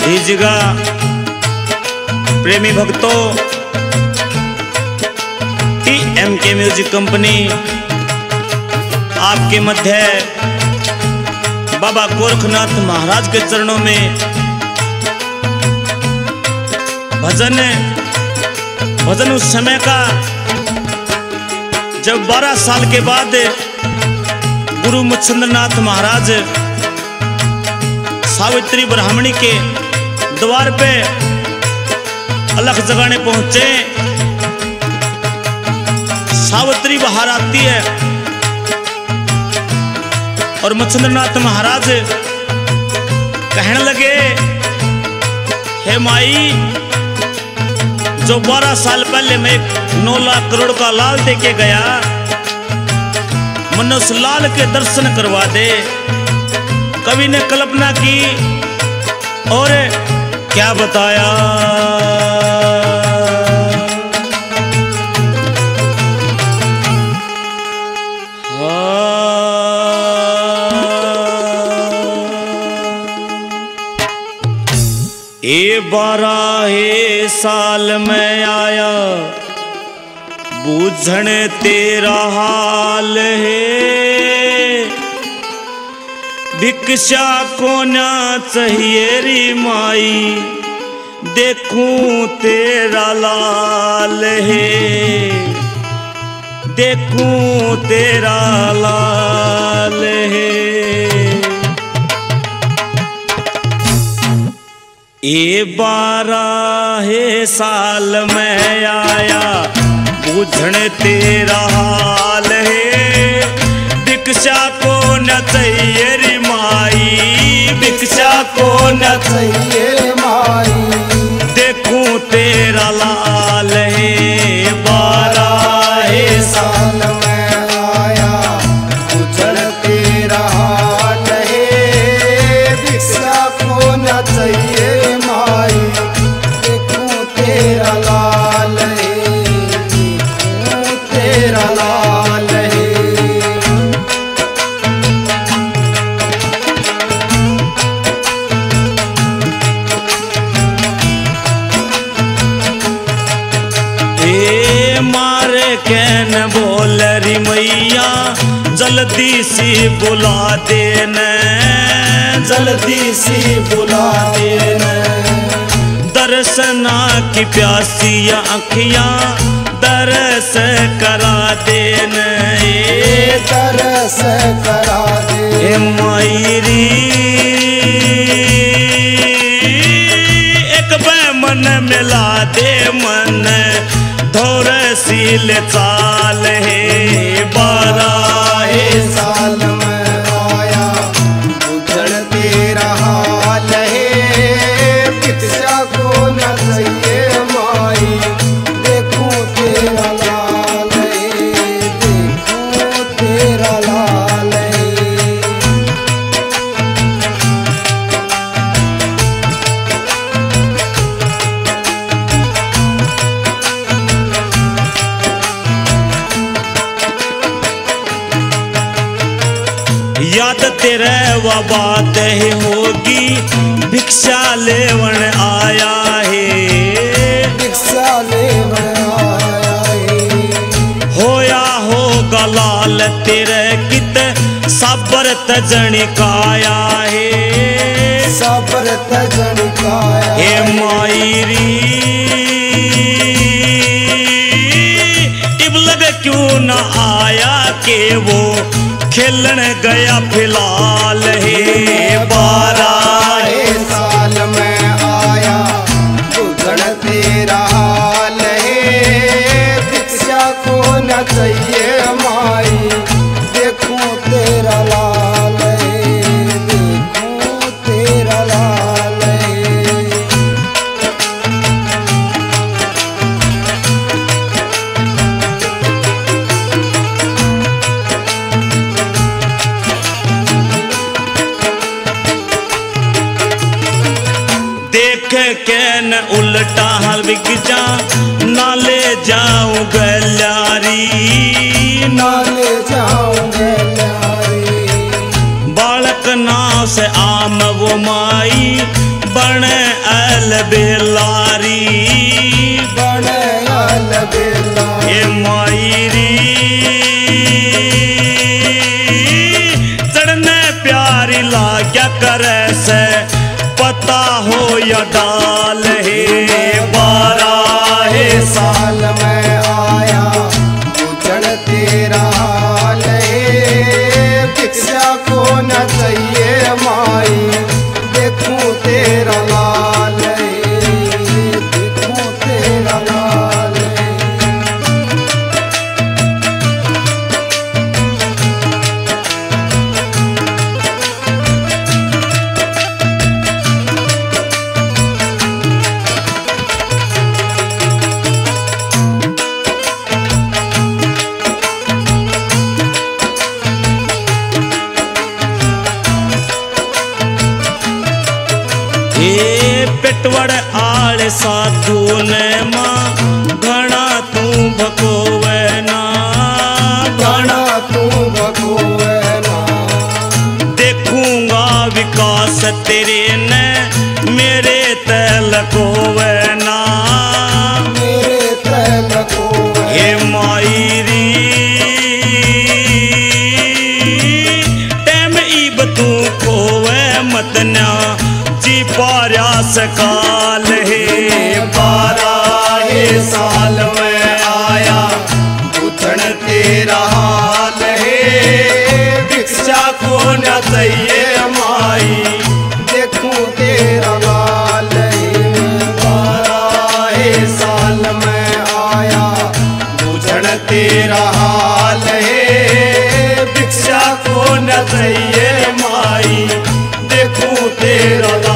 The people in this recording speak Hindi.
जगह प्रेमी भक्तों, TMK म्यूजिक कंपनी आपके मध्य बाबा गोरखनाथ महाराज के चरणों में भजन उस समय का जब 12 साल के बाद गुरु मच्छिंद्रनाथ महाराज सावित्री ब्राह्मणी के द्वार पे अलख जगाने पहुंचे। सावित्री बाहर आती है और मच्छिंद्रनाथ महाराज कहने लगे, हे माई, जो 12 साल पहले मैं 9 लाख करोड़ का लाल दे के गया, मन उस लाल के दर्शन करवा दे। कवि ने कल्पना की और क्या बताया, ये 12 साल में आया बूझण तेरा हाल है, भिक्षा को ना चाहिए री माई, देखूं तेरा लाल है, देखूं तेरा लाल है। ये 12 साल में आया बूझण तेरा हाल है, भिक्षा को न चाहिए रे माई, भिक्षा को न चाहिए माई, देखूं तेरा लाल है। 12 साल में आया बूझण तेरा हाल है, भिक्षा को न चाहिए माई, देखूं तेरा लाल है, देखूं तेरा लाल है। मारे कहन बोल री मैया, जल्दी सी बुला देना, जल्दी सी बुला देना, दर्शना की प्यासी आँखियाँ दरस करा देना, दरस करा दे मायरी। एक बे मन मिला दे मन धोर सील चाल है। 12 साल में आया बूझण तेरा हाल है, भिक्षा को न चाहिए माई, देखूं तेरा लाल है, देखूं तेरा लाल है। याद तेरे वो बात है होगी, भिक्षा लेवन आया है, भिक्षा लेवन आया है। होया होगा लाल तेरे कित साबर तजनी काया है, साबर तजनी काया हे मायरी। इब लग क्यों न आया के वो खेलन गया फिलहाल है। 12 साल में आया बूझण तेरा हाल है, भिक्षा को न चाहिए माई, देखूं तेरा लाल है, देखूं तेरा लाल है। देख के न उल्टा हल बिक जा, नाले जाऊं गल्यारी, नाले जाऊं गल्यारी। बालक नाव से आम वो माई, बन बेलारी बनयाल बेलारी ये मायरी चढ़ने प्यारी लाग्या करे से पता हो या डाल है 12 साल में आया पूछन तेरा हाल है भिक्षा को न चाहिए माई देखूं तेरा लाल है देखूं तेरा लाल है ए पेटवड़ आड़ साधु ने मां घना तू भकोवे ना घना तू भगोवे ना देखूंगा विकास तेरे ने मेरे तलकोवे ना मेरे तल को हे मायरी टेम इब तू खोवे मत ना जी पार्या सकाल है 12 साल में आया पूछन तेरा हाल है भिक्षा को न चाहिए माई देखूं तेरा लाल है 12 साल में आया पूछन तेरा हाल है भिक्षा को न चाहिए माई देखूं तेरा